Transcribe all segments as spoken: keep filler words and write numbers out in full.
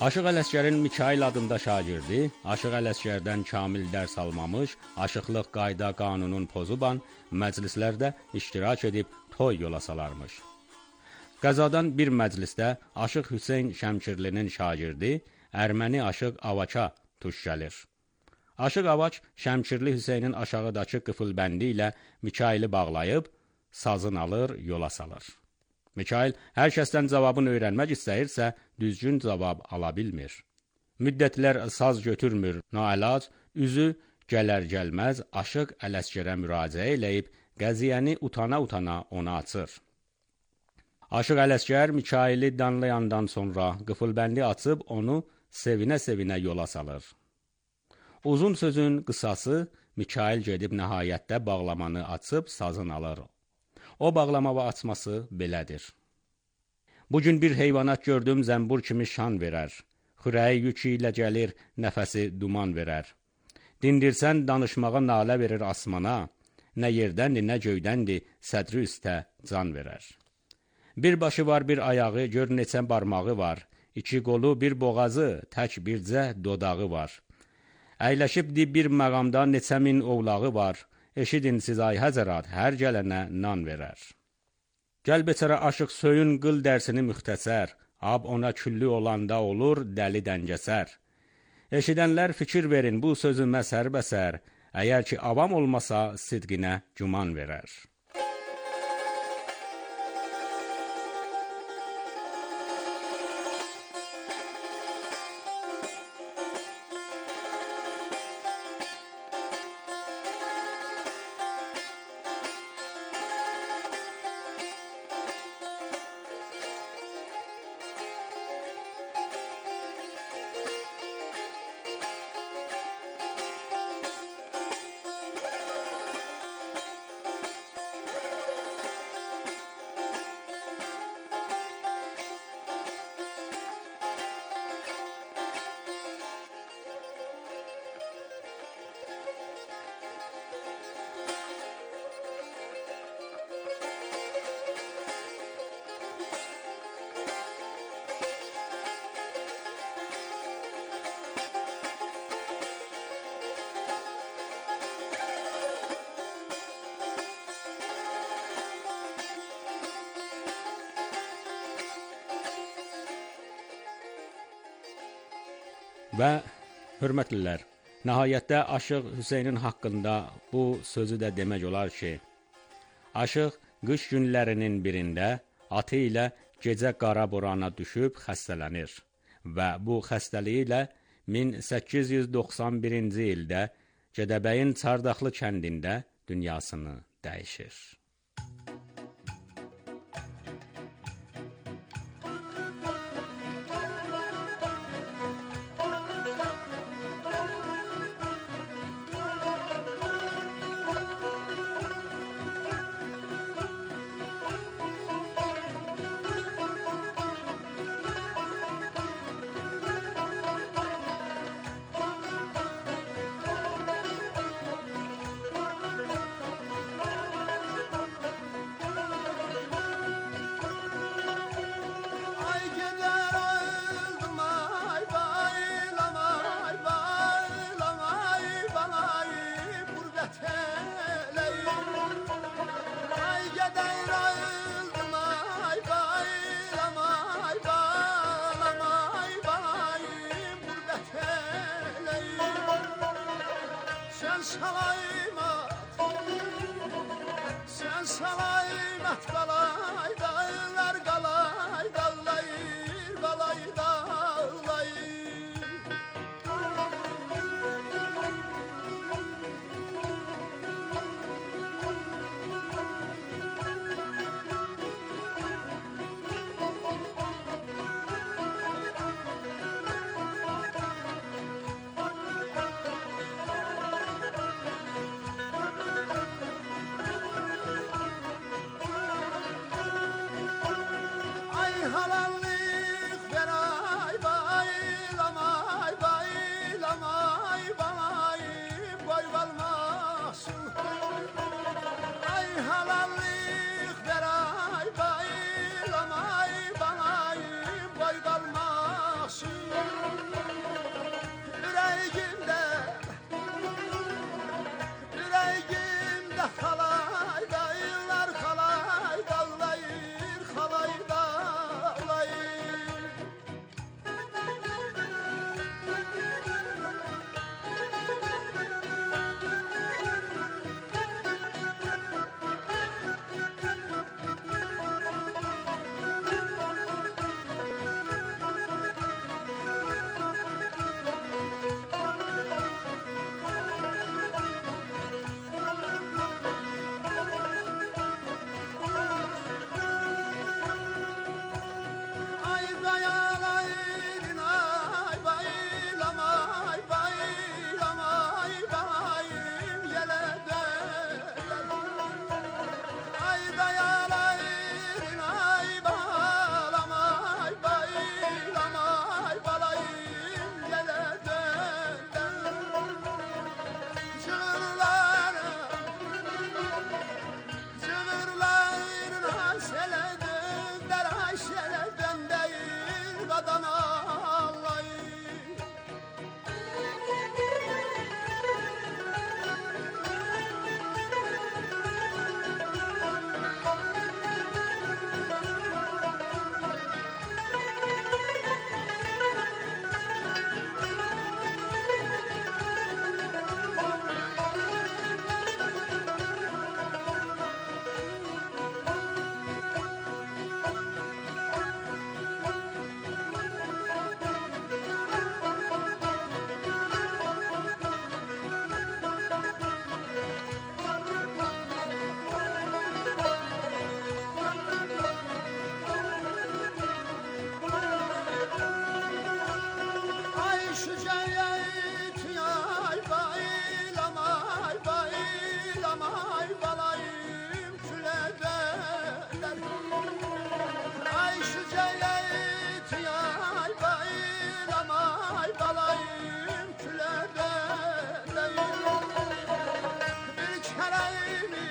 Aşıq Ələsgərin Mikail adında şagirdi, Aşıq Ələsgərdən kamil dərs almamış, aşıqlıq qayda qanunun pozuban məclislərdə iştirak edib toy yola salarmış. Qəzadan bir məclisdə Aşıq Hüseyn Şəmkirlinin şagirdi, Erməni Aşıq Avaça tuş gəlir. Aşıq Avaç Şəmkirli Hüseynin aşağıdakı qıfılbəndi ilə Mikaili bağlayıb, sazın alır, yola salır. Mikail hər kəsdən cavabını öyrənmək istəyirsə, düzgün cavab ala bilmir. Müddətlər saz götürmür, naəlac, üzü gələr-gəlməz Aşıq Ələsgərə müraciə eləyib, qəziyyəni utana-utana ona açır. Aşıq Ələsgər Mikaili danlayandan sonra qıfılbəndi açıb onu sevinə-sevinə yola salır. Uzun sözün qısası, Mikail gedib nəhayətdə bağlamanı açıb sazın alır. O bağlama və açması belədir. Bugün bir heyvanat gördüm, zəmbur kimi şan verər. Xürəyi yükü ilə gəlir, nəfəsi duman verər. Dindirsən danışmağa nalə verir asmana, nə yerdəndir, nə göydəndir, sədri üstə can verər. Bir başı var, bir ayağı, gör neçə barmağı var. İki qolu, bir boğazı, tək bircə dodağı var. Əyləşibdi bir məqamda neçə min ovlağı var. Eşidin siz ay həzərat, hər gələnə nan verər. Gəl beçərə aşıq söyün qıl dərsini müxtəsər, ab ona küllü olanda olur dəli dəngəsər. Eşidənlər fikir verin, bu sözü məsər bəsər, əgər ki avam olmasa sidqinə güman verər. Və hörmətlilər, nəhayətdə Aşıq Hüseynin haqqında bu sözü də demək olar ki, Aşıq qış günlərinin birində atı ilə gecə qara borana düşüb xəstələnir və bu xəstəliyi ilə min səkkiz yüz doxsan birinci ildə Gədəbəyin Çardaxlı kəndində dünyasını dəyişir. Sen salaymat qalay dağlar qalay dağlayır qalay dağlayır. Ay şu ceylet yay baylamay balayım külede değil. Bir kereymi,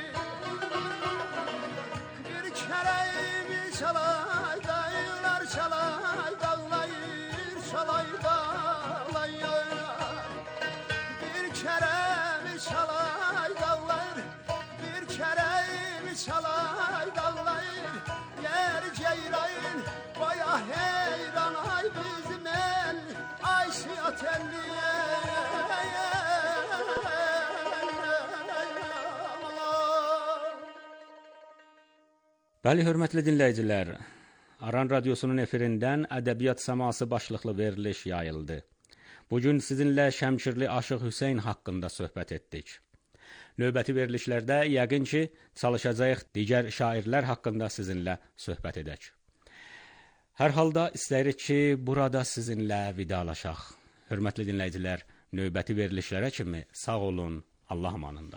bir kereymi çalay dayılar çalay dağlayır çalay dağlayır. Bir kereymi çalay dağlayır, bir kereymi çalay dağlayır. Yer ceyran baya heyran ay bizim el ay siyat elliye. Bəli, hörmətli dinləyicilər, Aran Radiosunun efirindən ədəbiyyat səması başlıqlı veriliş yayıldı. Bugün sizinlə Şəmkirli Aşıq Hüseyn haqqında söhbət etdik. Növbəti verilişlərdə yəqin ki, çalışacağıq digər şairlər haqqında sizinlə söhbət edək. Hər halda istəyirik ki, burada sizinlə vidalaşaq. Hörmətli dinləyicilər, növbəti verilişlərə kimi sağ olun, Allah amanında.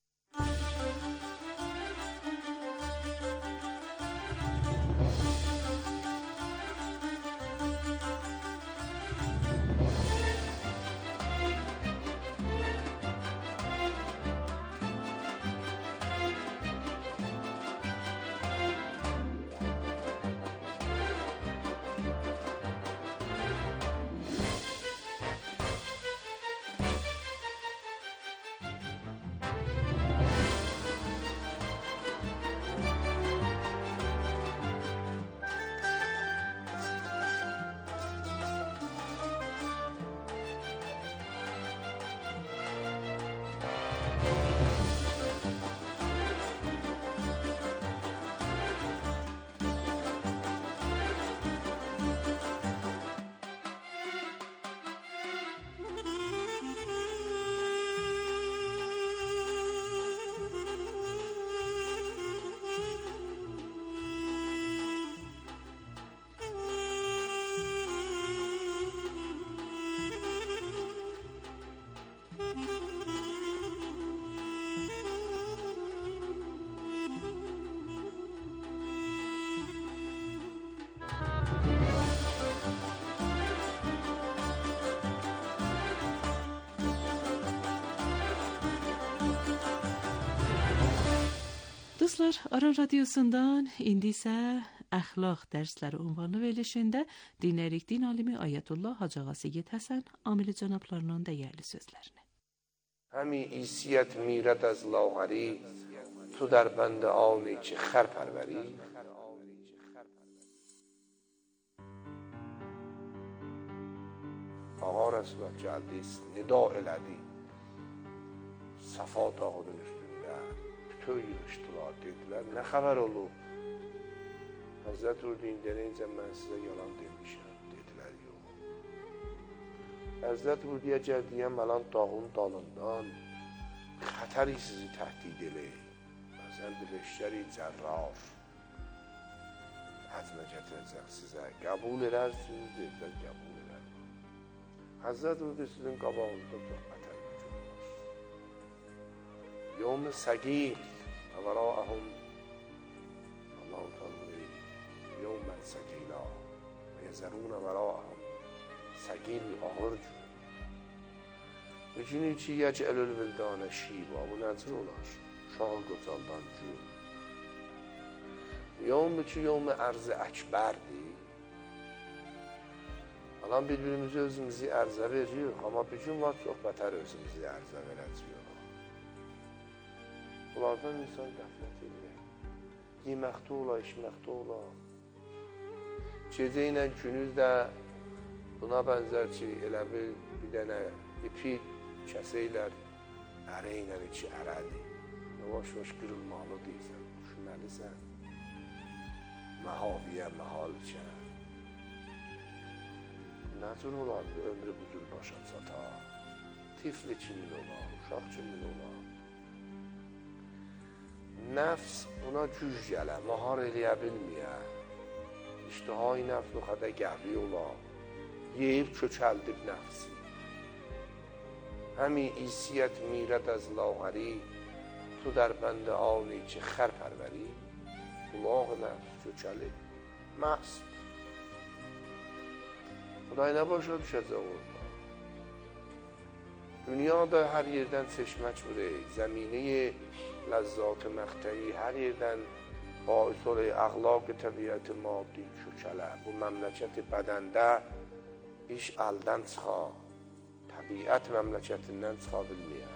Dostlar, Aran Radyosu'ndan indi isə əxlaq dərsləri ünvanlı verilişində dinləyirik din alimi Ayətullah Hacı Ağa Seyid Həsən Amili cənablarının dəyərli sözlərini. همی عیسیت میرد از لاغری تو در بند آنی که خر پروری. Ağa Resulullah geldi, nida elədi. Safa dağının üstündə bütün yığışdılar, dedilər, nə xəbər olub? Həzrət Urdin deyincə mən sizə yalan demişəm, dedilər, yox. Həzrət Urdiyə gəldiyəm, mələn dağın dalından xətəri sizi təhdid eləyir. Məsələn, leşkəri cərrar həzmə gətirəcək sizə. Qəbul edərsiniz, dedilər, qəbul edər. Həzrət Urdi sizin qabağınızda çox ətər gücüm var. Yom-ı səqil əvərahum Allah-u Teala yom-ı səqilə və yəzərun əvərahum səqil ağır gün. Günü ki, yəcəlül vildanə şiba, bu nəcr olar, şahı qocaldan gün. Yom-ı ki, yom-ı ərz-i əkbərdir. Alan bir-birimizi özümüzü ərzə veririk, amma bir gün var çox bətər özümüzü ərzə verəcəyik. Bunlardan insan qəflət edir. Yeməkdə ola, içməkdə ola. Gecə ilə günüz də buna bənzər ki, elə bir, bir dənə ipi kəsəylər, ərə ilə içi ərədir. Yavaş-yavaş qırılmalı deyirsən, düşünməlisən. Məhaviyə, məhal ikən. Nəcür olar, ömrü büzül başa çata. Tifli kimin olar, uşaq kimin olar. Nəfs buna güc gələ, mahar eləyə bilməyə. İştihai nəfs nuxada qəvi olar. Yeyib kökəldib nəfsi. Həmi isiyyət mirət əz lağəri tu در بند آنی که خر پروری. الاغ nefs, köçəli, məhz. Xuday nə başa düşəcək orada? Dünyada hər yerdən çeşmək vurur, zəmini ləzzat məqtəyi hər yerdən bais olur, əxlaq təbiət maddi köçələ. Bu məmləkət bədəndə iş əldən çıxa, təbiət məmləkətindən çıxa bilməyər.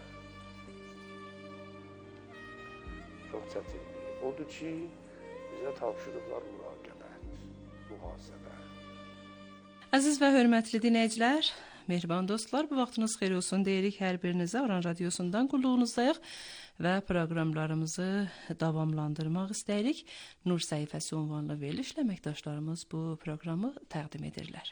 Çox çətindir. Odur ki, bizə tapşırıqlar müraqibət, mühasibə. Əziz və hörmətli dinləyicilər, mehriban dostlar, bu vaxtınız xeyir olsun deyirik hər birinizə. Oran Radiosundan qulluğunuzdayıq və proqramlarımızı davamlandırmaq istəyirik. Nur səhifəsi ünvanlı verilişlə əməkdaşlarımız bu proqramı təqdim edirlər.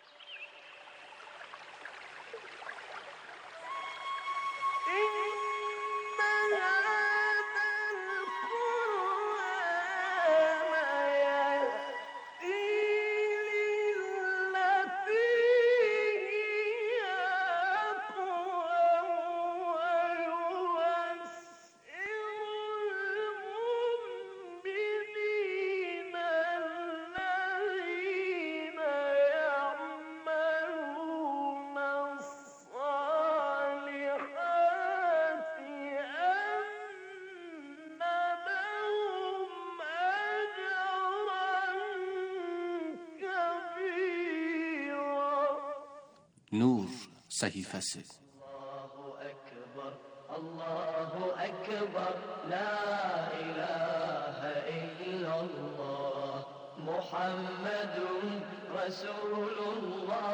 Nur səhifəsi. Allahu Ekber, Allahu Ekber, La ilahe illallah, Muhammedun Resulullah,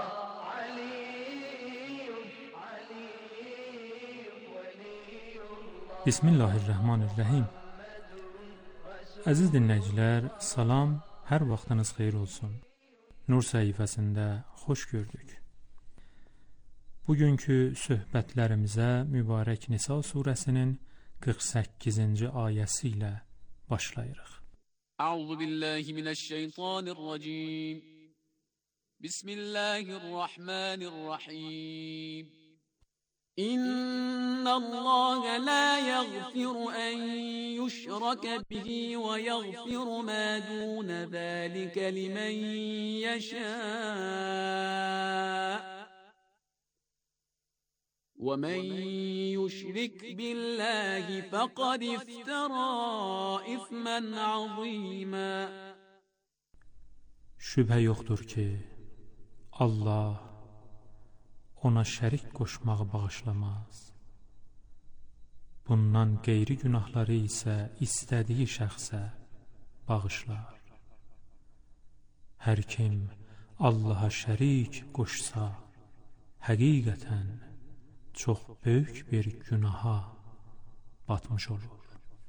Aliyyum, Aliyyum, Veliyullah. Bismillahirrahmanirrahim. Əziz dinləyicilər, salam, hər vaxtınız xeyir olsun. Nur səhifəsində xoş gördük. Bugünkü söhbətlərimizə mübarək Nisa surəsinin qırx səkkizinci ayəsi ilə başlayırıq. Əuzu billahi minəşşeytanirracim. Bismillahirrahmanirrahim. İnnəllâhe lâ yəğfiru ən yüşrəkə bihi və yəğfiru mə dûne zâlikə limən yəşâ. وَمَنْ يُشْرِكْ بِاللَّهِ فَقَدِ افْتَرَى إِثْمًا عَظِيمًا. Şübhə yoxdur ki, Allah ona şərik qoşmağı bağışlamaz. Bundan qeyri günahları isə istədiyi şəxsə bağışlar. Hər kim Allaha şərik qoşsa, həqiqətən çox böyük bir günaha batmış olur.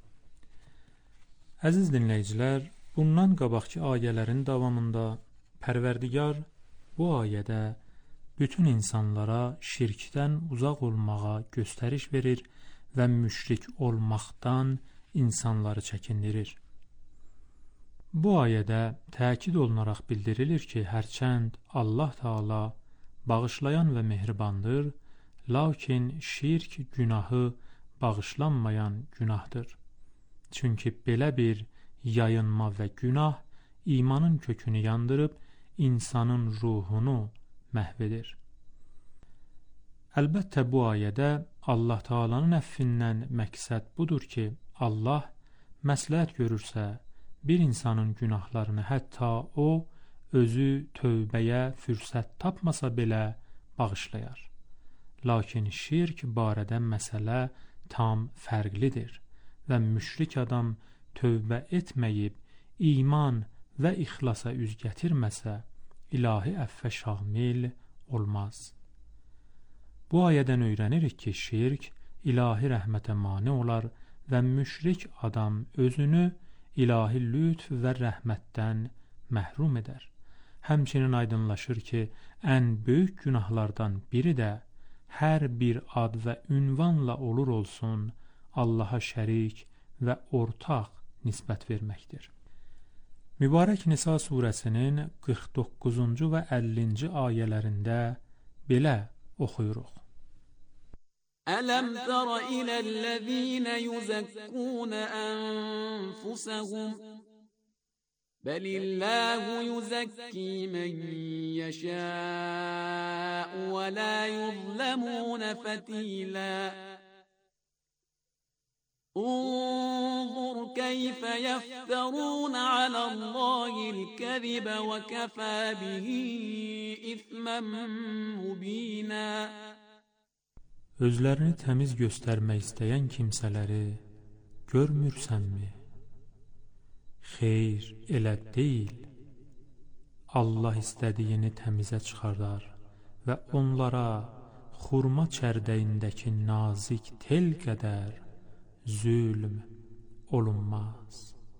Əziz dinləyicilər, bundan qabaqki ayələrin davamında Pərverdigar bu ayədə bütün insanlara şirkdən uzaq olmağa göstəriş verir və müşrik olmaqdan insanları çəkindirir. Bu ayədə təkid olunaraq bildirilir ki, hərçənd Allah Taala bağışlayan və mehribandır, lakin şirk günahı bağışlanmayan günahdır. Çünki belə bir yayınma və günah imanın kökünü yandırıb insanın ruhunu məhv edir. Əlbəttə bu ayədə Allah Taala'nın əffindən məqsəd budur ki, Allah məsləhət görürsə bir insanın günahlarını hətta o özü tövbəyə fürsət tapmasa belə bağışlayar. Lakin şirk barədə məsələ tam fərqlidir və müşrik adam tövbə etməyib iman və ixlasa üz gətirməsə ilahi əffə şamil olmaz. Bu ayədən öyrənirik ki, şirk ilahi rəhmətə mane olar və müşrik adam özünü ilahi lütf və rəhmətdən məhrum edər. Həmçinin aydınlaşır ki, ən böyük günahlardan biri də hər bir ad və ünvanla olur olsun Allaha şərik və ortaq nisbət verməkdir. Mübarək Nisa surəsinin qırx doqquzuncu və əllinci ayələrində belə oxuyuruq. Ələm tərə iləl-ləzīnə yüzəkkûnə ənfusəhum بل الله يزكي من يشاء ولا يظلمون فتيلا انظر كيف يفترون على الله الكذب وكفى به إثما مبينا. Özlərini təmiz göstərmək istəyən kimsələri görmürsənmi? Xeyr, elə deyil. Allah istədiyini təmizə çıxardar və onlara xurma çərdəyindəki nazik tel qədər zülm olunmaz.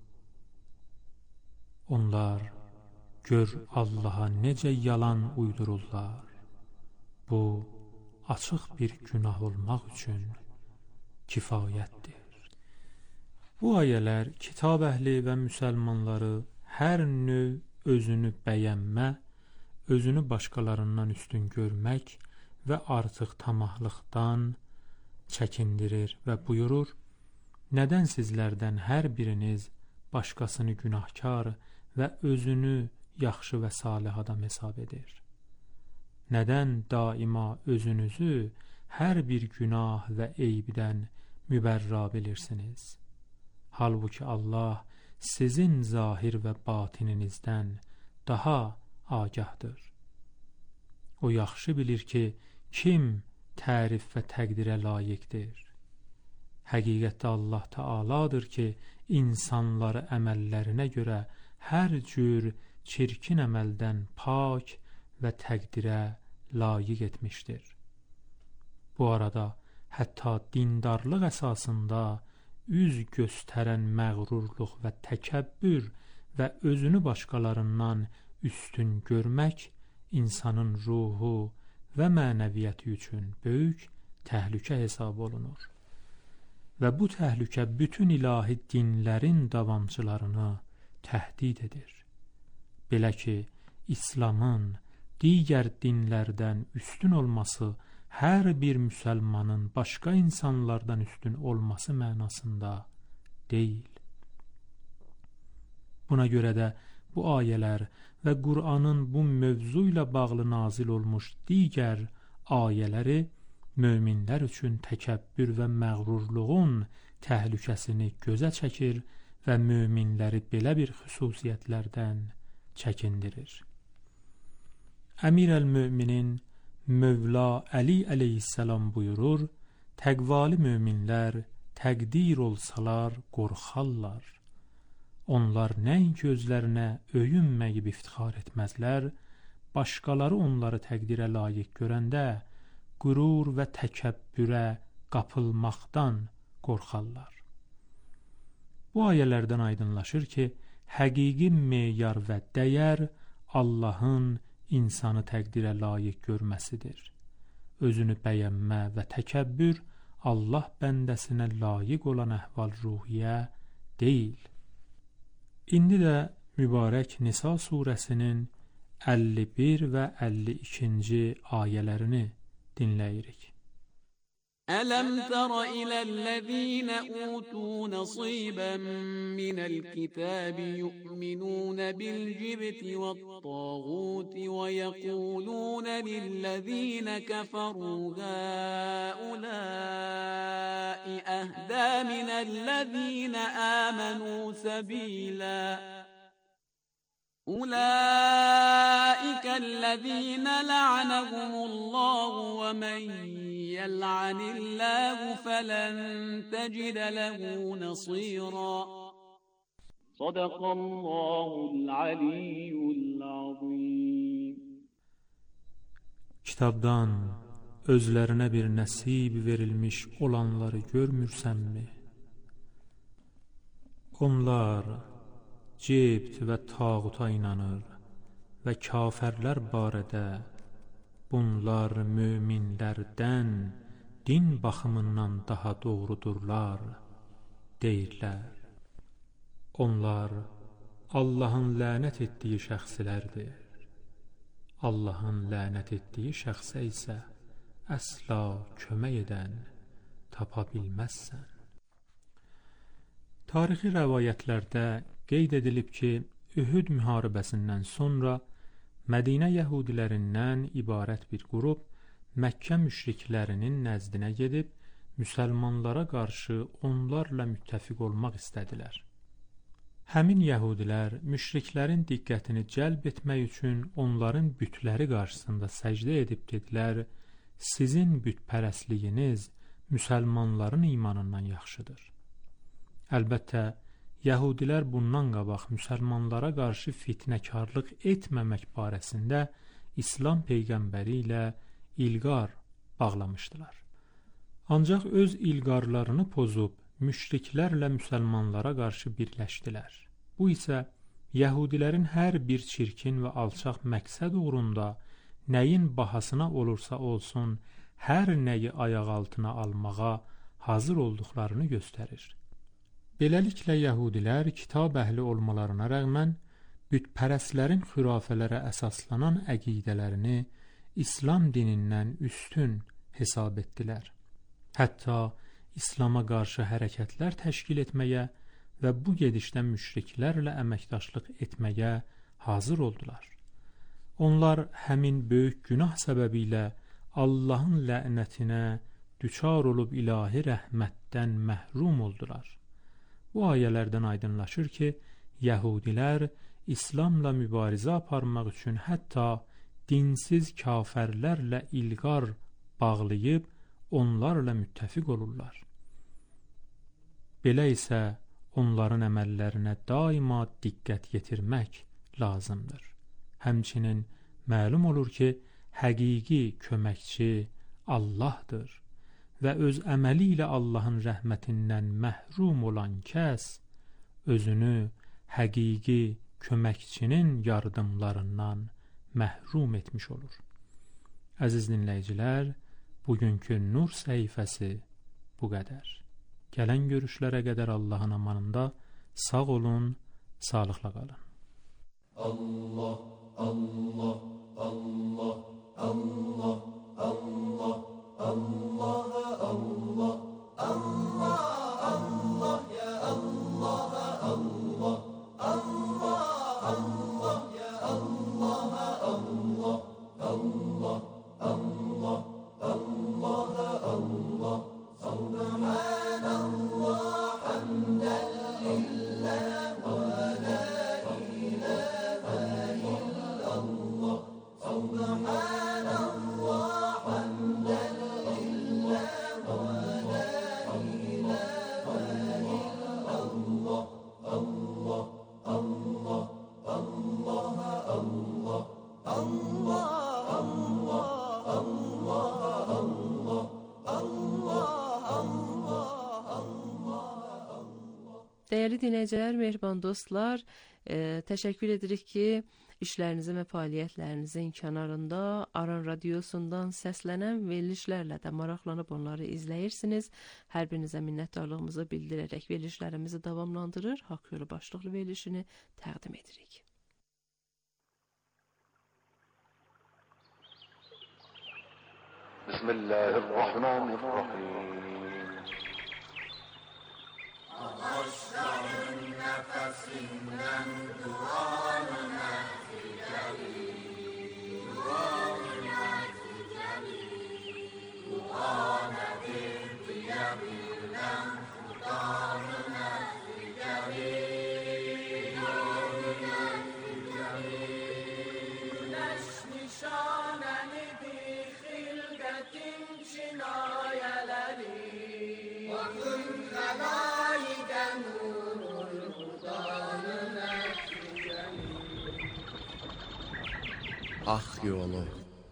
Onlar gör Allaha necə yalan uydururlar. Bu açıq bir günah olmaq üçün kifayətdir. Bu ayələr kitab əhli və müsəlmanları hər növ özünü bəyənmə, özünü başqalarından üstün görmək və artıq tamahlıqdan çəkindirir və buyurur: nədən sizlərdən hər biriniz başqasını günahkar və özünü yaxşı və salih adam hesab edir? Nədən daima özünüzü hər bir günah və eybdən mübərra bilirsiniz? Halbuki Allah sizin zahir və batininizdən daha agahdır. O yaxşı bilir ki, kim tərif və təqdirə layiqdir. Həqiqətdə Allah Teala'dır ki, insanları əməllərinə görə hər cür çirkin əməldən pak və təqdirə layiq etmişdir. Bu arada hətta dindarlıq əsasında üz göstərən məğrurluq və təkəbbür və özünü başqalarından üstün görmək insanın ruhu və mənəviyyəti üçün böyük təhlükə hesab olunur. Və bu təhlükə bütün ilahi dinlərin davamçılarını təhdid edir. Belə ki, İslamın digər dinlərdən üstün olması hər bir müsəlmanın başqa insanlardan üstün olması mənasında deyil. Buna görə də bu ayələr və Qur'anın bu mövzu ilə bağlı nazil olmuş digər ayələri möminlər üçün təkəbbür və məğrurluğun təhlükəsini gözə çəkir və möminləri belə bir xüsusiyyətlərdən çəkindirir. Əmir əl-Möminin Mövla Əli əleyhissalam buyurur: təqvalı möminlər təqdir olsalar qorxarlar. Onlar nəinki özlərinə öyünməyib iftixar etməzlər, başqaları onları təqdirə layiq görəndə qürur və təkəbbürə qapılmaqdan qorxarlar. Bu ayələrdən aydınlaşır ki, həqiqi meyar və dəyər Allahın insanı təqdirə layiq görməsidir. Özünü bəyənmə və təkəbbür Allah bəndəsinə layiq olan əhval-ruhiyyə deyil. İndi də mübarək Nisa surəsinin əlli bir və əlli ikinci ayələrini dinləyirik. ألم تر إلى الذين أوتوا نصيبا من الكتاب يؤمنون بالجبت والطاغوت ويقولون للذين كفروا هؤلاء أهدى من الذين آمنوا سبيلا أولئك الذين لعنهم الله ومن يلعن الله فلن تجد له نصيرا صدق الله العلي العظيم. Kitabdan özlərinə bir nəsib verilmiş olanları görmürsənmi? Onlar cebt və tağuta inanır və kafirlər barədə bunlar möminlərdən din baxımından daha doğrudurlar deyirlər. Onlar Allahın lənət etdiyi şəxslərdir. Allahın lənət etdiyi şəxsə isə əsla kömək edən tapa bilməzsən. Tarixi rəvayətlərdə qeyd edilib ki, Ühud müharibəsindən sonra Mədinə yəhudilərindən ibarət bir qrup Məkkə müşriklərinin nəzdinə gedib müsəlmanlara qarşı onlarla müttəfiq olmaq istədilər. Həmin yəhudilər müşriklərin diqqətini cəlb etmək üçün onların bütləri qarşısında səcdə edib dedilər: "Sizin bütpərəstliyiniz müsəlmanların imanından yaxşıdır." Əlbəttə, yəhudilər bundan qabaq müsəlmanlara qarşı fitnəkarlıq etməmək barəsində İslam peyğəmbəri ilə ilqar bağlamışdılar. Ancaq öz ilqarlarını pozub müşriklərlə müsəlmanlara qarşı birləşdilər. Bu isə yəhudilərin hər bir çirkin və alçaq məqsəd uğrunda nəyin bahasına olursa olsun hər nəyi ayaq altına almağa hazır olduqlarını göstərir. Beləliklə yəhudilər kitab əhli olmalarına rəğmən bütpərəstlərin xürafələrə əsaslanan əqidələrini İslam dinindən üstün hesab etdilər. Hətta İslama qarşı hərəkətlər təşkil etməyə və bu gedişdə müşriklərlə əməkdaşlıq etməyə hazır oldular. Onlar həmin böyük günah səbəbilə Allahın lənətinə düçar olub ilahi rəhmətdən məhrum oldular. Bu ayələrdən aydınlaşır ki, yəhudilər İslamla mübarizə aparmaq üçün hətta dinsiz kafirlərlə ilqar bağlayıb onlarla müttəfiq olurlar. Belə isə onların əməllərinə daima diqqət yetirmək lazımdır. Həmçinin məlum olur ki, həqiqi köməkçi Allahdır və öz əməli ilə Allahın rəhmətindən məhrum olan kəs özünü həqiqi köməkçinin yardımlarından məhrum etmiş olur. Əziz dinləyicilər, bugünkü Nur səhifəsi bu qədər. Gələn görüşlərə qədər Allahın amanında sağ olun, sağlıqla qalın. Allah, Allah, Allah, Allah, Allah, Allah, Allah, Allah, Allah, ya Allah, Allah, Allah, Allah, ya Allah, Allah, Allah, Allah, Allah, Allah, Subhanallah, hamdan lillah wa la ilaha illallah, Subhanallah, hamdan lillah wa la ilaha illallah, Allah, Allah, Allah, Allah, Allah, Allah, Allah, Allah, Allah, Allah, Allah. Dəyərli dinləyicilər, mehriban dostlar, e, təşəkkür edirik ki, işlərinizin və fəaliyyətlərinizin kənarında Aran radiosundan səslənən verilişlərlə də maraqlanıb onları izləyirsiniz. Hər birinizə minnətdarlığımızı bildirərək verilişlərimizi davamlandırır, Haqq Yolu başlıqlı verilişini təqdim edirik. Bismillahirrahmanirrahim. Ağaçların nefesinden duanına ticari, duanına ticari, duanedir diyebilmem Hudanına ticari, duanına ticari. Güneş nişanenidir hilketin çinayeleri, bakın helayden nurul Hudanına ticari. Haqq yolu.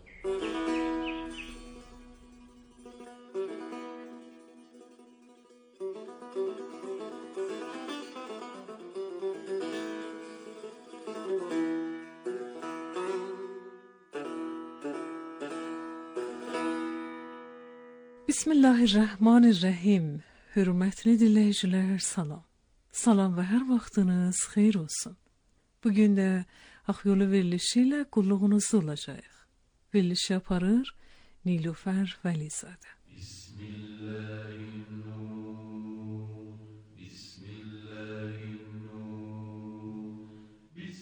Bismillahirrahmanirrahim. Hörmətli dinləyicilər, salam. Salam və hər vaxtınız xeyir olsun. Bugün də Haqq Yolu verilişi ilə qulluğunuzda olacağıq. Verilişi aparır Nilufər Vəlizadə. Bismillahirrahmanirrahim.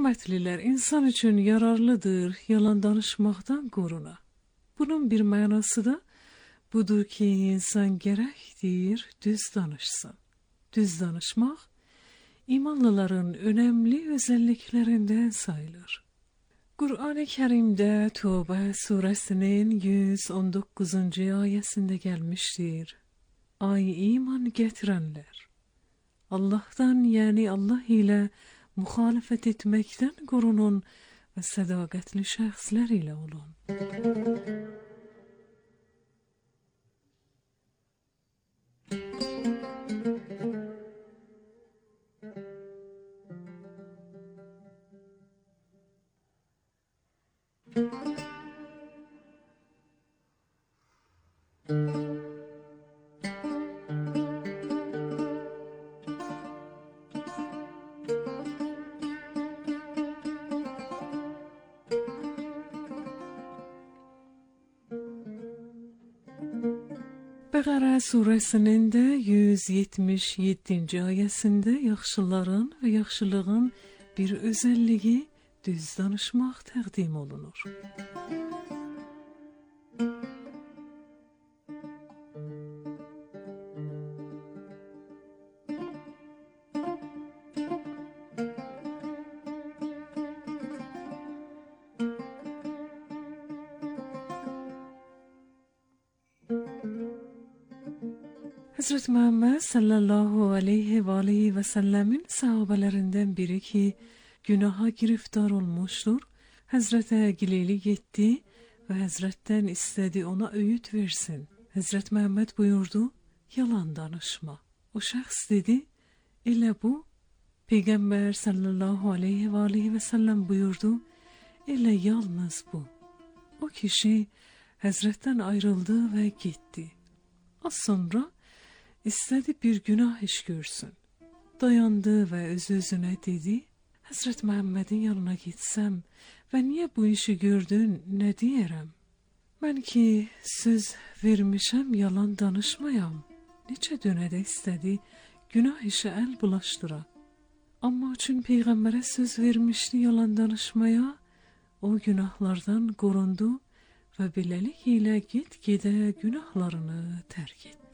Hörmətlilər, insan üçün yararlıdır yalan danışmaqdan qoruna. Bunun bir mənası da budur ki, insan gərəkdir düz danışsın. Düz danışmaq imanlıların önemli özelliklerinden sayılır. Kur'an-ı Kerim'de Tövbe suresinin yüz on dokuzuncu ayesinde gelmiştir. Ay iman getirenler! Allah'tan yani Allah ile muhalefet etmekten korunun ve sadakatli şahslar ile olun. Bəqərə suresinin de yüz yetmiş yeddinci ayesinde yaxşıların ve yaxşılığın bir özelliği düz danışmaq təqdim olunur. Hazreti Muhammed sallallahu aleyhi ve aleyhi ve sellemin sahabelerinden biri ki günaha giriftar olmuştur. Hazret'e gileli gitti ve Hazret'ten istedi ona öğüt versin. Hazreti Muhammed buyurdu, yalan danışma. O şahs dedi, ile bu. Peygamber sallallahu aleyhi ve aleyhi ve sellem buyurdu, ile yalnız bu. O kişi Hazret'ten ayrıldı ve gitti. Az sonra istedi bir günah iş görsün. Dayandı ve öz özüne dedi, Hazreti Muhammed'in yanına gitsem ve niye bu işi gördün ne diyerem? Ben ki söz vermişem yalan danışmayam. Niçe dönede istedi günah işe el bulaştıra. Ama için peygambere söz vermişti yalan danışmaya, o günahlardan korundu ve bilelik ile git gide günahlarını terk etti.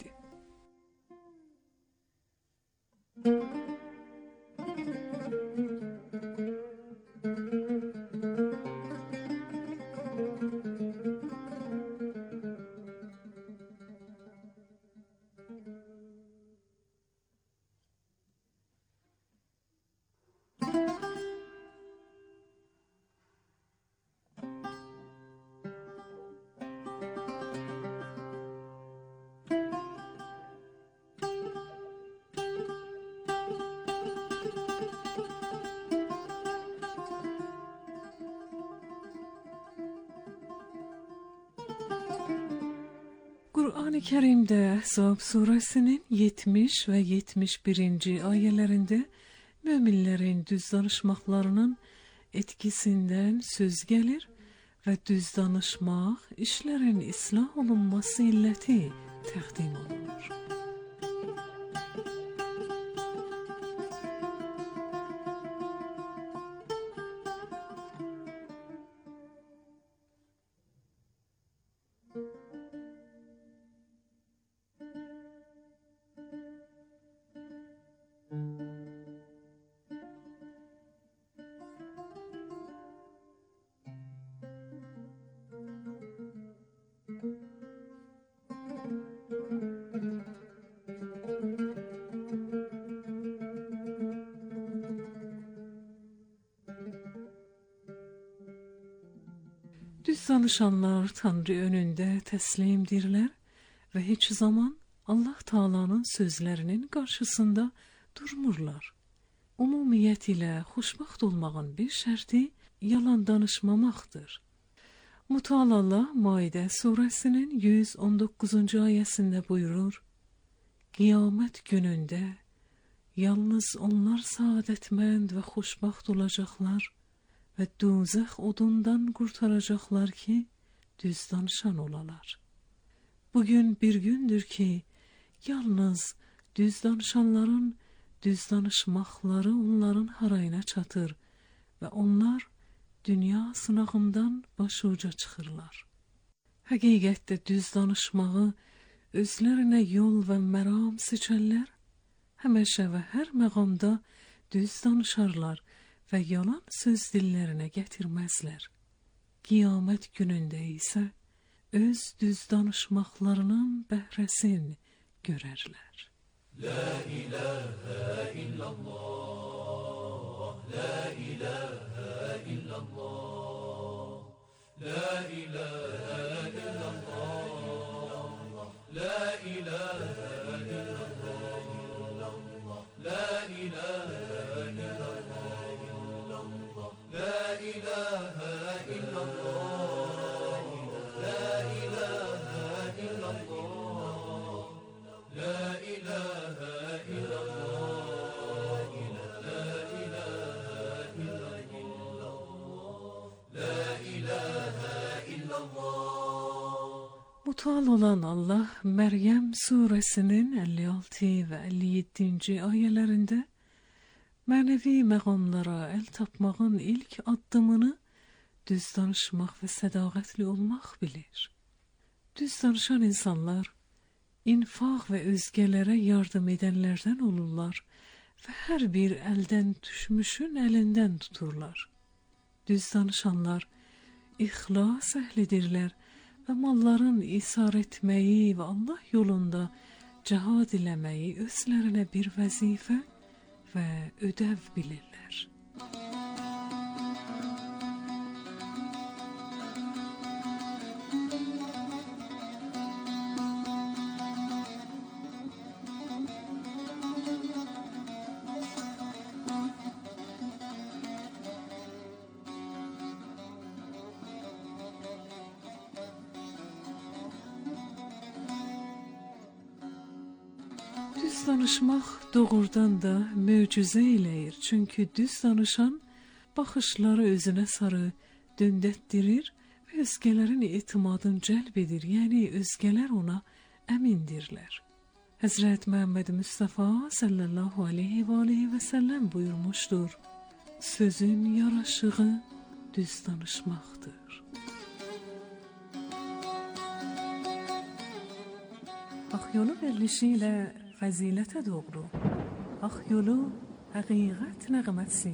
Kur'an-ı Kerim'de Ahzab suresinin yetmiş ve yetmiş birinci ayelerinde müminlerin düz danışmaklarının etkisinden söz gelir ve düz danışmak işlerin ıslah olunması illeti təqdim olunur. Düz danışanlar Tanrı önünde teslimdirler ve hiç zaman Allah Taala'nın sözlerinin karşısında durmurlar. Umumiyet ile hoşbaxt olmağın bir şərti yalan danışmamaqdır. Mutaalala Maide suresinin yüz on dokuzuncu ayesinde buyurur, Kıyamet gününde yalnız onlar saadetmend ve hoşbaxt olacaklar ve dozaq odundan kurtaracaklar ki düz danışan olalar. Bugün bir gündür ki yalnız düz danışanların düz danışmaqları onların harayına çatır və onlar dünya sınağından başuca çıxırlar. Həqiqətdə düz danışmağı özlərinə yol və məram seçənlər həmişə və hər məqamda düz danışarlar və yalan söz dillərinə gətirməzlər. Qiyamət günündə isə öz düz danışmaqlarının bəhrəsini görərlər. La ilahe illallah, la ilahe illallah, la ilahe illallah, la ilahe illallah, la ilahe illallah, la ilahe illallah, la ilahe illallah, la ilahe illallah, la ilahe illallah. Mutal olan Allah Məryəm surəsinin əlli altı və əlli yeddinci ayələrində mənəvi məqamlara əl tapmağın ilk addımını düz danışmaq və sədaqətli olmaq bilir. Düz danışan insanlar infaq və özgələrə yardım edənlərdən olurlar və hər bir əldən düşmüşün əlindən tuturlar. Düz danışanlar ixlas əhlidirlər və malların isar etməyi və Allah yolunda cihad eləməyi özlərinə bir vəzifə və ödəv bilirlər. Düz danışmaq doğrudan da möcüzə eləyir. Çünki düz danışan baxışları özünə sarı döndətdirir və özgələrin etimadını cəlb edir. Yəni özgələr ona əmindirlər. Həzrət Məhəmməd Mustafa sallallahu aleyhi və aleyhi və səlləm buyurmuşdur: sözün yaraşığı düz danışmaqdır. Haq yolu verilişi ilə fəzilətə doğru. Haq yolu həqiqət nəğməsi.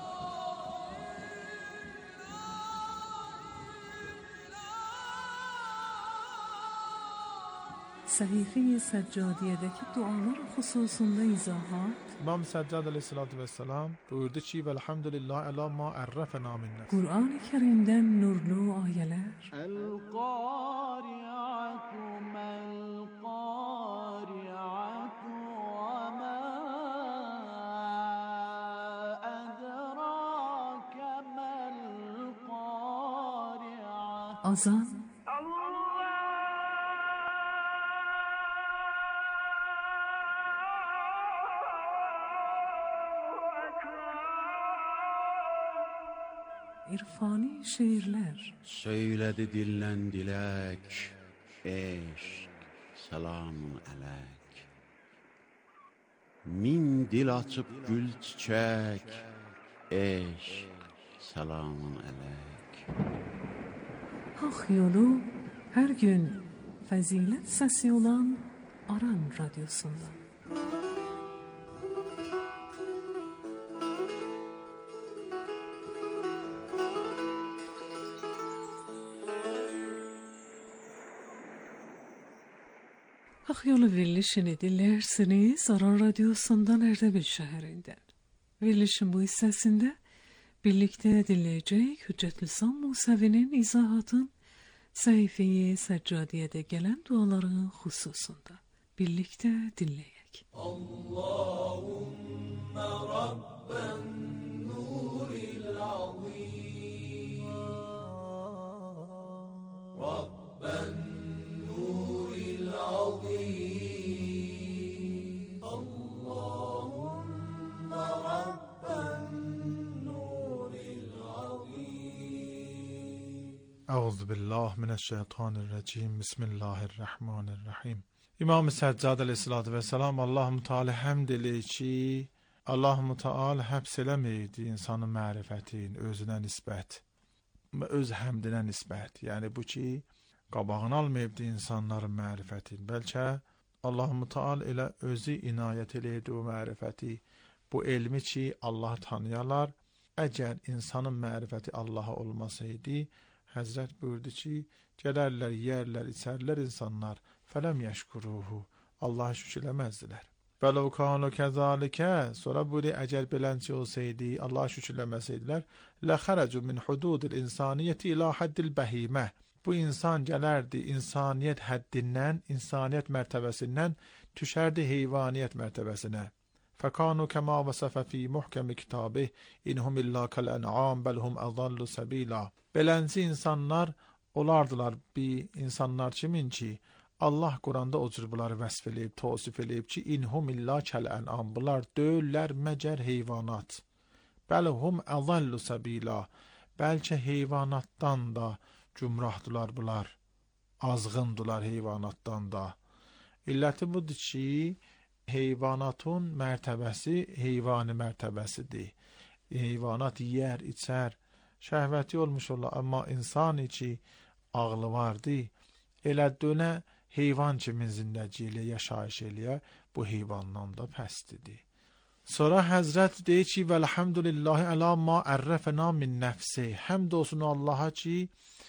Səhifə-i Səccadiyədəki dualar xüsusunda izahat. İmam Səccad əleyhissalatu vesselam buyurdu ki: "Velhamdülillah əla ma ərrəfənə minnəs." Qur'an-ı Kərimdən nurlu ayələr. El-qari'atu mel-qari'atu və ma ədrake mel-qari'a. Azan. İrfani şeirlər. Söylədi dildən dilək, eşq, selamun ələk. Min dil açıb gül çiçək, eşq, selamun ələk. Haq yolu hər gün fəzilət səsi olan Aran radyosundan. Haq yolu verilişini dinləyirsiniz Aran radyosundan Ərdəbil şəhərindən. Verilişin bu hissəsində birlikdə dinləyəcək Hüccətlisan Musəvinin izahatın Səhifə-i Səccadiyədə gələn duaların xüsusunda. Birlikdə dinləyək. Allahümme Rabben nuril azim, Rabben nuril azim, Allahümme Rabben nuril azim. Euzu billahi mineşşeytanirracim. Bismillahirrahmanirrahim. İmam Səccad əleyhissalatu vesselam Allahum Teala həmd eləyir ki, Allah Müteal həbs eləməydi insanın mərifətin, özünə nisbət, öz həmdinə nisbət. Yəni bu ki, qabağını almayıbdı insanların mərifətin. Bəlkə Allah Müteal elə özü inayət eləydi o mərifəti, bu elmi ki, Allah tanıyalar. Əgər insanın mərifəti Allaha olmasaydı, Həzrət buyurdu ki, gələrlər, yerlər, içərlər insanlar, fələm yəşkuruhu, Allah'a şükür eləməzdilər. Vələv kanu kəzalikə, sonra buyurdu, əgər belənçi olsaydı, Allah'a şükür eləməsəydilər, ləxərəcu min hududil insaniyyəti ilə həddil bəhimə. Bu insan gələrdi, insaniyyət həddindən, insaniyyət mərtəbəsindən düşərdi heyvaniyyət mərtəbəsinə. فَكَانُوا كَمَا وَصَفَ فِي مُحْكَمِ كِتَابِهِ إِنْهُمْ إِلَّا كَالْأَنْعَامِ بَلْ هُمْ أَضَلُّ سَبِيلًا. Belənci insanlar olardılar bir insanlar kimin ki Allah Quranda o cür bunları vəsf eləyib, təvsif eləyib ki, inhum illa kəl'ən'am, bunlar döyürlər məgər heyvanat. Bəlhum əzallu səbila, bəlkə heyvanatdan da cümrahdılar bunlar, azğındılar heyvanatdan da. İlləti budur ki, heyvanatın mərtəbəsi heyvani mərtəbəsidir. Heyvanat yer, içər, şəhvəti olmuş olar, amma insan içi ağlı vardı. Elə dönə heyvan kimin zindəci ilə yaşayış eləyə, bu heyvandan da pəstidir. Sonra Həzrət deyir ki, vəlhamdülillahi əla ma ərrəfəna min nəfsi. Həmd olsun Allaha ki,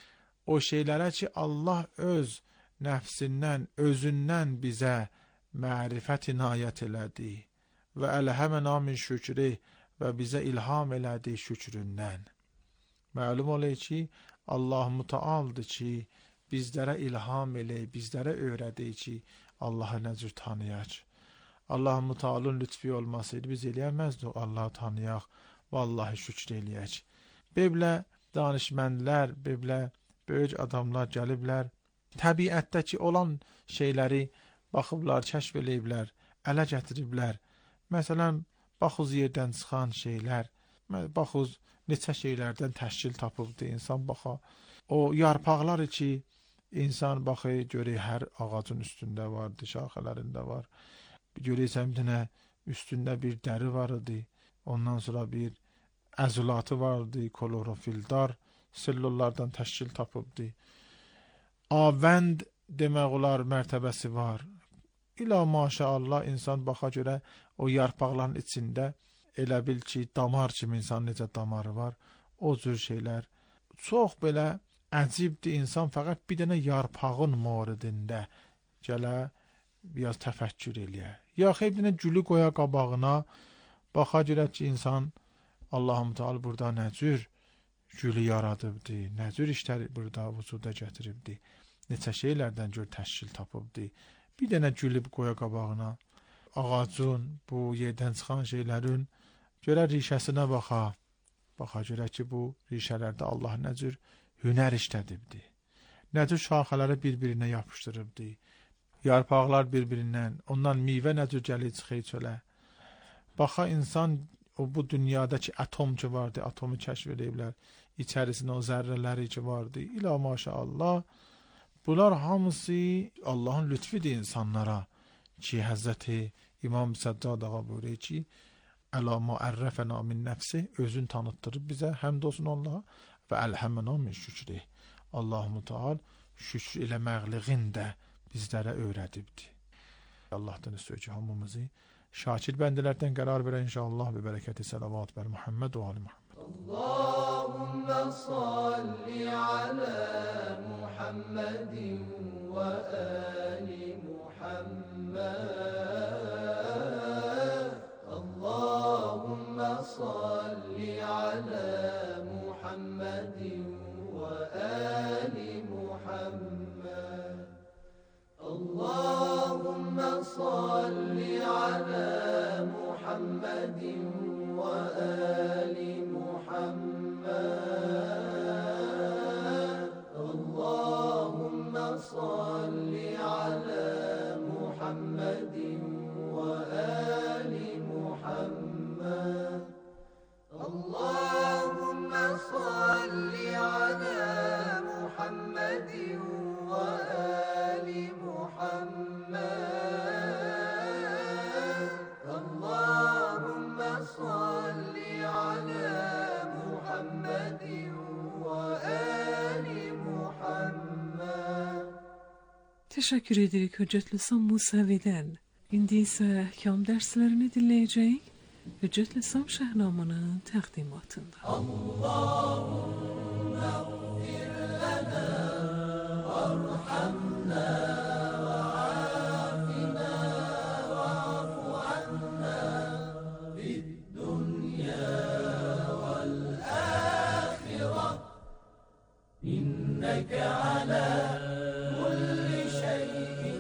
o şeylərə ki, Allah öz nəfsindən, özündən bizə mərifət inayət elədi və əlhəmənə min şükri və bizə ilham elədi şükründən. Məlum olay ki, Allah mütəaldır ki, bizlərə ilham eləyib, bizlərə öyrədir ki, Allahı nə cür tanıyaq. Allah mütəalın lütfi olmasaydı, biz eləyəməzdik Allahı tanıyaq, vallahi şükür eləyək. Beblə danışməndlər, beblə böyük adamlar gəliblər, təbiətdəki olan şeyləri baxıblar, kəşf eləyiblər, ələ gətiriblər. Məsələn, baxız yerdən çıxan şeylər, baxız neçə şeylərdən təşkil tapıbdır, insan baxa. O yarpaqlar ki, insan baxı, görək hər ağacın üstündə vardı, şaxələrində var. Görəksən bir dənə üstündə bir dəri var idi, ondan sonra bir əzulatı vardı, klorofildar, sellullardan təşkil tapıbdır. Avənd demək olar mərtəbəsi var. İla maşallah insan baxa görə o yarpaqların içində elə bil ki, damar kimi insan necə damarı var, o cür şeylər. Çox belə əcibdir, insan fəqət bir dənə yarpağın moridində gələ biraz təfəkkür eləyə. Ya xeyr, bir dənə gülü qoya qabağına, baxa görə ki, insan Allah-u Teala burada nə cür gülü yaradıbdır, nə cür işlər burada vücuda gətiribdir, neçə şeylərdən gör təşkil tapıbdır. Bir dənə gülüb qoya qabağına, ağacın, bu yerdən çıxan şeylərin görə rişəsinə baxa. Baxa görə ki, bu rişələrdə Allah nə cür hünər işlədibdir. Nə cür şaxələri bir-birinə yapışdırıbdır. Yarpaqlar bir-birindən, ondan meyvə nə cür gəlir çıxır çölə. Baxa insan o bu dünyadakı atom ki vardı, atomu kəşf ediblər. İçərisində o zərrələri ki vardı. İla maşallah. Bunlar hamısı Allahın lütfidir insanlara ki, Həzrəti İmam Səccad ağa buyuruyor ki, əla ma ərrəfəna min nəfsi, özün tanıtdırıb bizə, həmd olsun Allaha və əlhəmənə min şükri. Allah-u Teala şükür eləməqliğin də bizlərə öyrədibdir. Allah'tan istiyor ki, hamımızı şakir bendelerden qərar verə inşallah və bərəkəti salavat bər Muhammed və ali Muhammed. Allahümme salli ala Muhammedin ve ali Muhammed. Allahümme salli ala Muhammedin ve ali Muhammed. Allahümme salli ala Muhammedin ve ali Muhammed. Allahümme salli ala Muhammedin ve ali Muhammed. Allahümme salli ala Muhammedin ve ali Muhammed. Allahümme Teşekkür edirik Hüccetli Sam Musavi'den. İndi ise ahkam derslerini dinleyeceğiz. Hüccetli Sam Şahnamanın təqdimatında. Allahümme gfir lana varhamna ve afina va'fu anna fid dunya vel ahire inneke ala kulli şeyin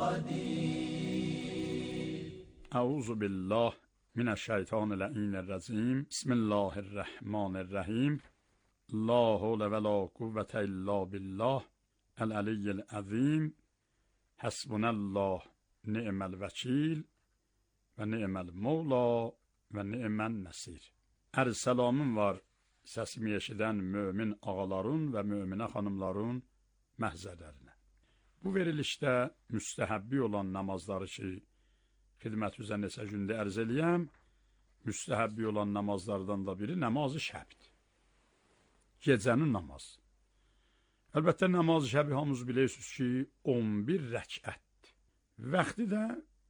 kadir. Euzu billah Mineşşeytanirracim. Bismillahirrahmanirrahim. La havle ve la kuvvete illa billah. El-aliyyil azim. Hasbunallah ni'mel vekil ve ni'mel mevla ve ni'men nesir. Her selamım var sesimi eşidən mümin ağaların və müminə xanımların məhzələrinə. Bu verilişdə müstəhəbbi olan namazları ki, xidmət üzrə neçə gündə ərz eləyəm, müstəhəbbi olan namazlardan da biri namazı şəbdir. Gecənin namazı. Əlbəttə, namazı şəbi hamınız bilirsiniz ki, on bir rəkətdir. Vaxtı da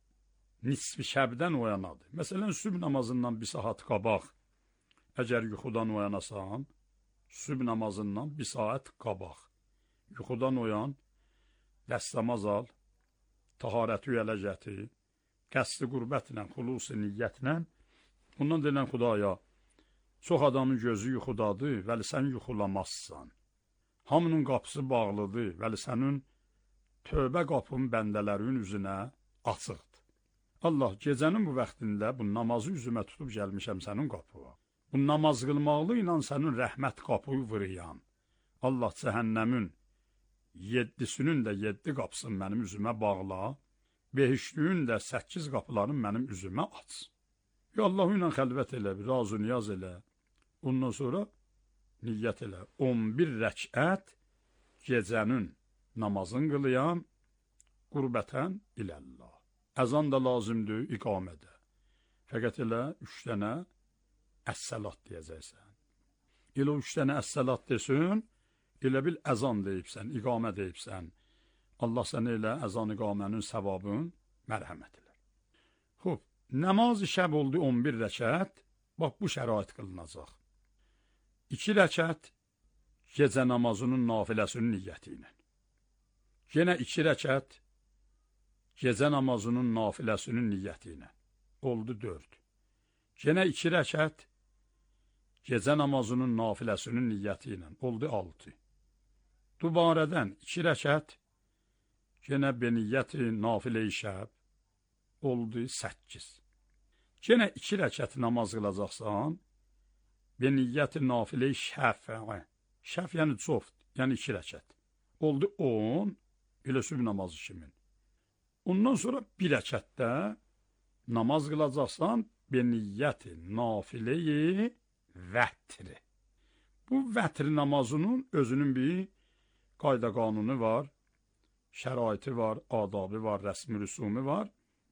nisbi şəbdən oyanadır. Məsələn, sübh namazından bir saat qabaq, əgər yuxudan oyanasan, sübh namazından bir saat qabaq, yuxudan oyan, dəstəmaz al, taharəti ələ gətir, qəsdi qürbətlə, xulusi niyyətlə, bundan deyilən Xudaya, çox adamın gözü yuxudadır, vəli sən yuxulamazsan. Hamının qapısı bağlıdır, vəli sənin tövbə qapın bəndələrin üzünə açıqdır. Allah, gecənin bu vaxtında bu namazı üzümə tutub gəlmişəm sənin qapıya. Bu namaz qılmaqlı ilə sənin rəhmət qapıyı vırıyan. Allah, cəhənnəmin yeddisinin də yeddi qapısını mənim üzümə bağla, behişlüyün də səkkiz qapıların mənim üzümə aç. Ya Allahu ilə xəlvət elə, razı niyaz elə. Ondan sonra niyyət elə. on bir rəkət gecənin namazın qılıyan qurbətən iləllah. Əzan da lazımdır iqamədə. Fəqət elə üç dənə əs-səlat deyəcəksən. Elə üç dənə əs-səlat desin, elə bil əzan deyibsən, iqamə deyibsən. Allah sənə elə əzan iqamənin səvabın mərhəmət elə. Xub, namaz-ı şəb oldu on bir rəkət, bax bu şərait qılınacaq. iki rəkət gecə namazının nafiləsinin niyyəti ilə. Yenə iki rəkət gecə namazının nafiləsinin niyyəti ilə. Oldu dörd. Yenə iki rəkət gecə namazının nafiləsinin niyyəti ilə. Oldu altı. Dubarədən iki rəkət yenə beniyyəti nafilə-i şəb oldu səkkiz. Yenə iki rəkət namaz qılacaqsan, beniyyəti nafilə-i şəfə, şəf yəni çoft, yəni iki rəkət. Oldu on, elə sübh namazı kimin. Ondan sonra bir rəkətdə namaz qılacaqsan, beniyyəti nafilə-i vətri. Bu vətri namazının özünün bir qayda qanunu var, şəraiti var, adabı var, rəsmi rüsumi var.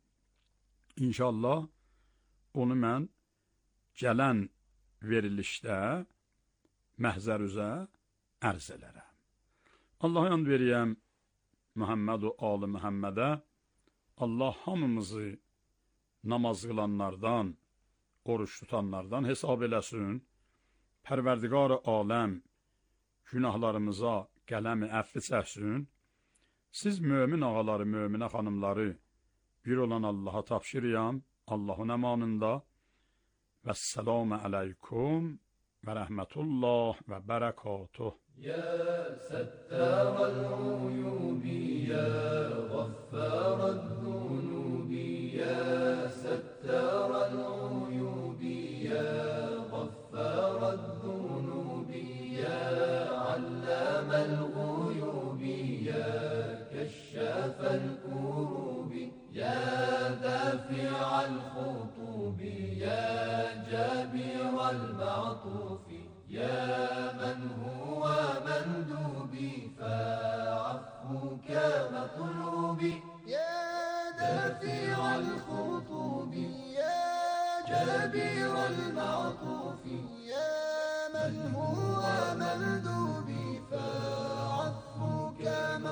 İnşallah onu mən gələn verilişdə məhzər üzə ərz elərəm. Allah'a and veriyəm Muhammed və Ali Muhammedə. Allah hamımızı namaz qılanlardan, oruç tutanlardan hesab eləsin. Pərverdigar-ı aləm günahlarımıza qələmi əfvi çəksin. Siz mömin ağaları, möminə xanımları bir olan Allah'a tapşırıyam, Allah'ın əmanında. Vəssalamu aleykum və rəhmətullah və bərəkatuh. Ya səttərəl uyubi, ya qaffərəl zunubi, ya səttərəl uyubi, ya qaffərəl zunubi, ya alləməl uyubi, ya kəşşəfəl kurubi, ya dəfi'al xutubi, ya jabirəl ma'tufi, ya من هو مندوبي فعف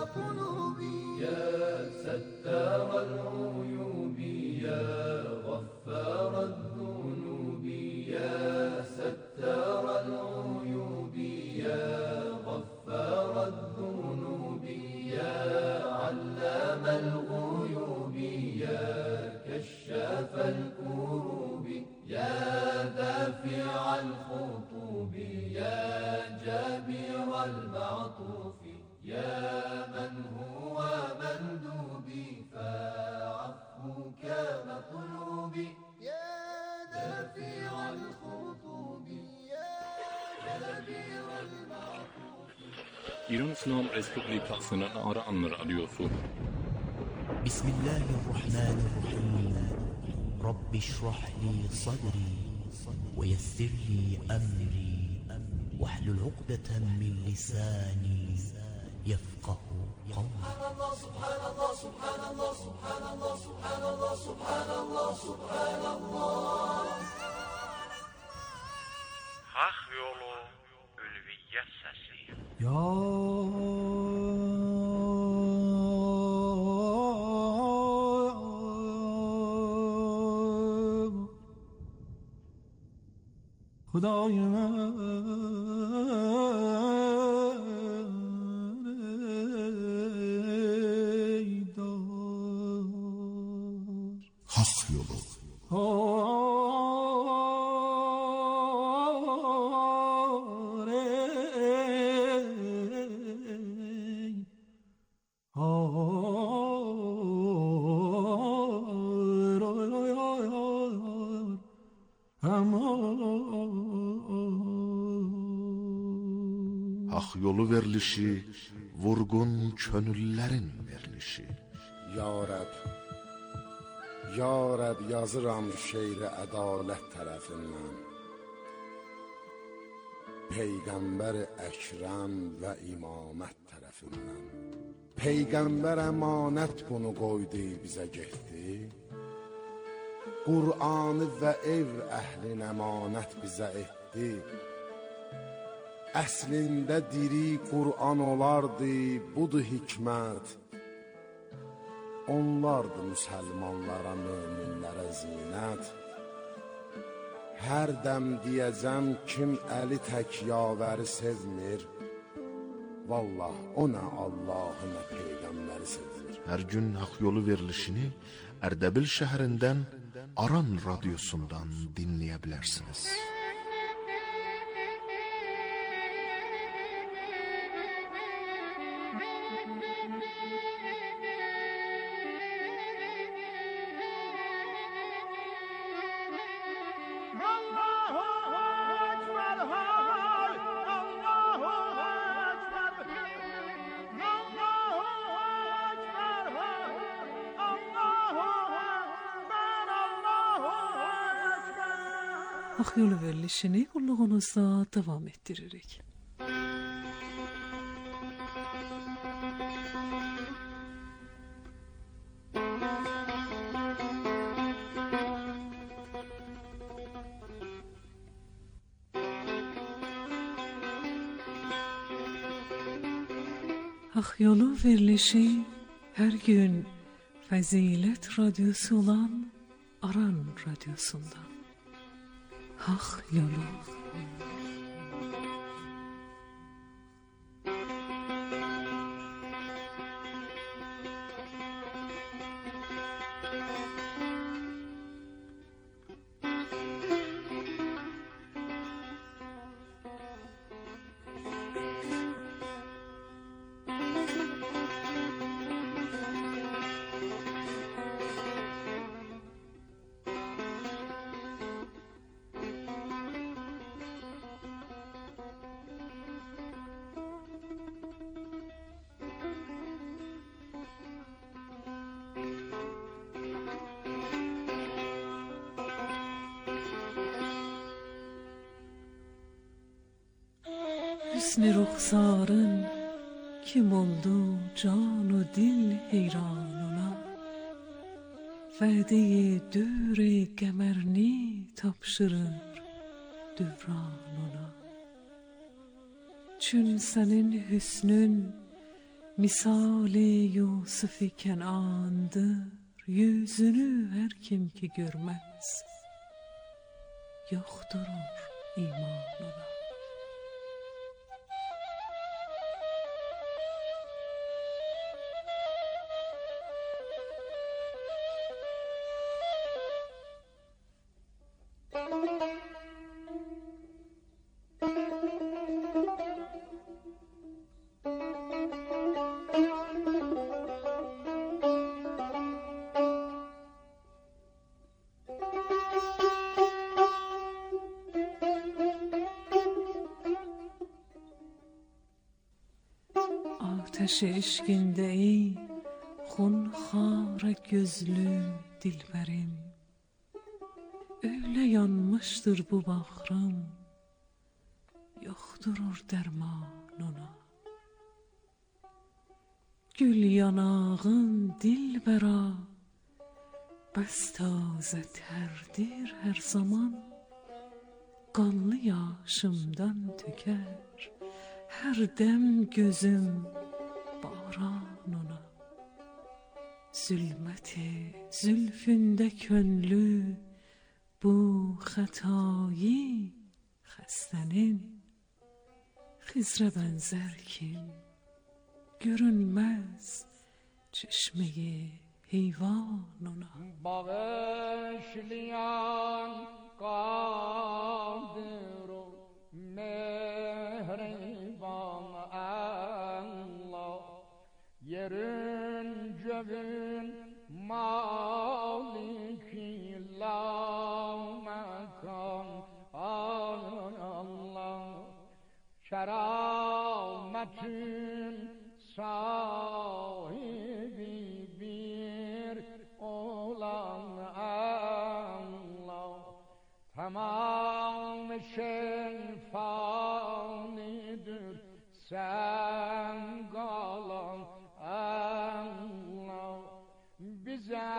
مطلوبي يا ستار العيوب يا غفار الذنوب يا ستار العيوب يا غفار الذنوب يا علام الغيوب يا كشاف الكروب يا دافع الخطوب يا جابر المعطوف يا من هو مندوبي فعفوك مطلوبي يا دافع الخطوب يا جابر المعطوف. İran İslam Respublikasının Aran Radyosu. Bismillahirrahmanirrahim. Rabbi şrah li sadri ve yessir li emri vahlul uqdeten min lisani yefqahu qawli. Subhanallah, subhanallah, subhanallah, subhanallah, subhanallah, subhanallah. Hak yolu ülviyyət səsi. Ya خدای من ای دار Hak yolu. Hak yolu verilişi, vurgun könüllərin verilişi. Ya Rəb, Ya Rəb yazıram şeiri ədalət tərəfindən. Peyğəmbər Əkrəm və imamət tərəfindən. Peyğəmbər əmanət bunu qoydu bizə getdi. Qur'anı və ev əhlin əmanət bizə etdi. Əslində diri Qur'an olardı, budur hikmət. Onlardı müsəlmanlara, möminlərə zinət. Hər dəm deyəcəm kim əli tək yavəri sevmir. Vallah o nə Allahı nə Peyğəmbəri sevmir. Hər gün hak yolu verilişini Ərdəbil şəhərindən Aran radyosundan dinləyə bilərsiniz. Hak yolu verilişini kulluğunuzda devam ettiririk. Hak yolu verilişi her gün Fazilet Radyosu olan Aran Radyosu'ndan. Hak yolu. Hüsn-i ruhsarın kim oldu can و dil heyran ona. Vədə-i dür-i qəmərni tapşırır dövran ona. Çün sənin hüsnün Misali Yusuf Kenan'dır, yüzünü her kim ki görmez, yoktur iman ona. Ateş eşkinde ey hunhara gözlü dilberim, öyle yanmıştır bu bağrım, yokturur derman ona. Gül yanağın dilbera, bəs taze terdir her zaman, qanlı yaşımdan töker her dem gözüm bağıran ona. Zulmeti zülfünde könlü bu hatayı hastanin, Xizre benzer kim görünmez çeşmeyi heyvan ona. Bağışlayan kadir o mehriban Allah, yerin göğün maliki la mekan Allah, kerametin sahibi bir olan Allah, tamam şey fanidir sen kalan Allah, bize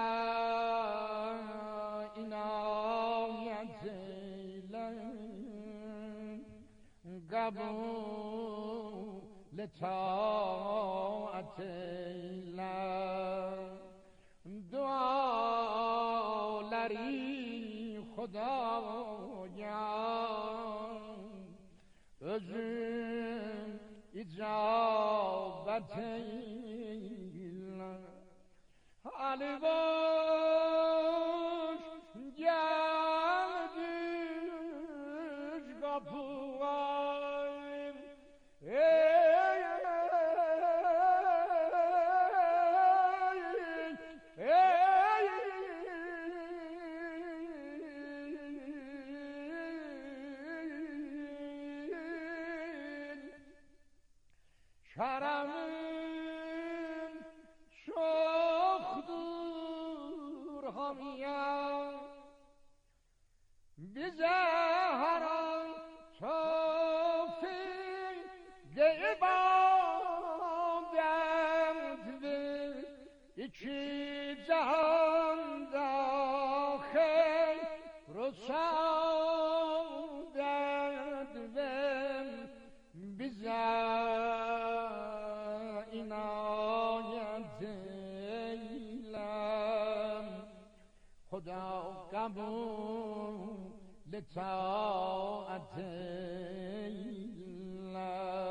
inayet eyle, kabul taat eyle, duaları Xudaya özün icabet eyle. Ali boş geldik kapılar, ey ey ey Kerem'in çoktur hamiye, bize her an tevfik de ibadet ver, iki cihanda hayr o saadet ver, bize inayet eyle. Xuda kabul taat eyle,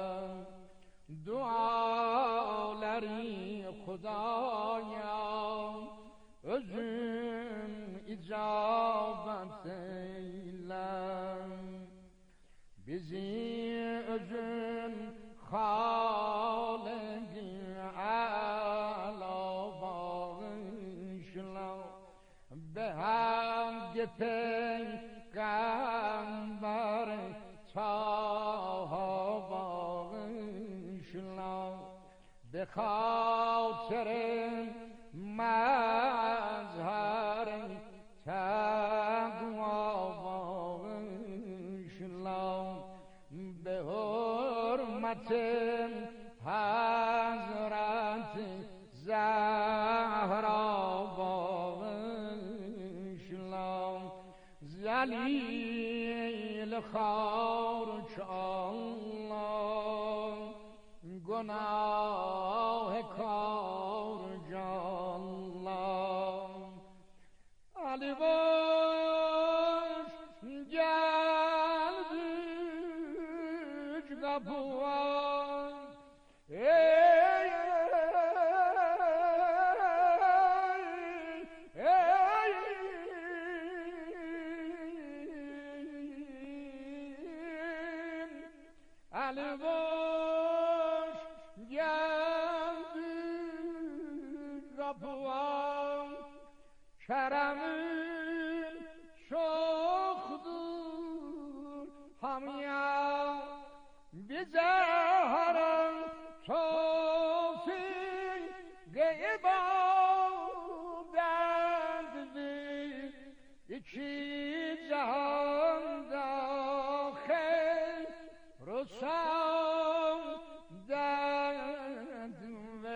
duaları Xudaya özün icabet eyle, bizi özün Hâlâ-i âlâ bağışla, behamd peygamber Taha bağışla, be خاطر مظهر تقوا bağışla, به حرمت حضرت زهرا bağışla, ذلیل خار Allah گناه کار جانلا علی باش گل بیج گبوان علی باش گل بیج گبوان کرمین شخدور همیا بزهرم توفیق گیبادند بی یکی جهان داخل رسام دند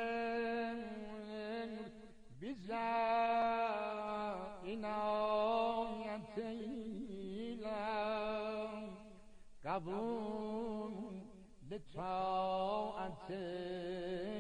بزا اینایت ایلم قبول به طاعت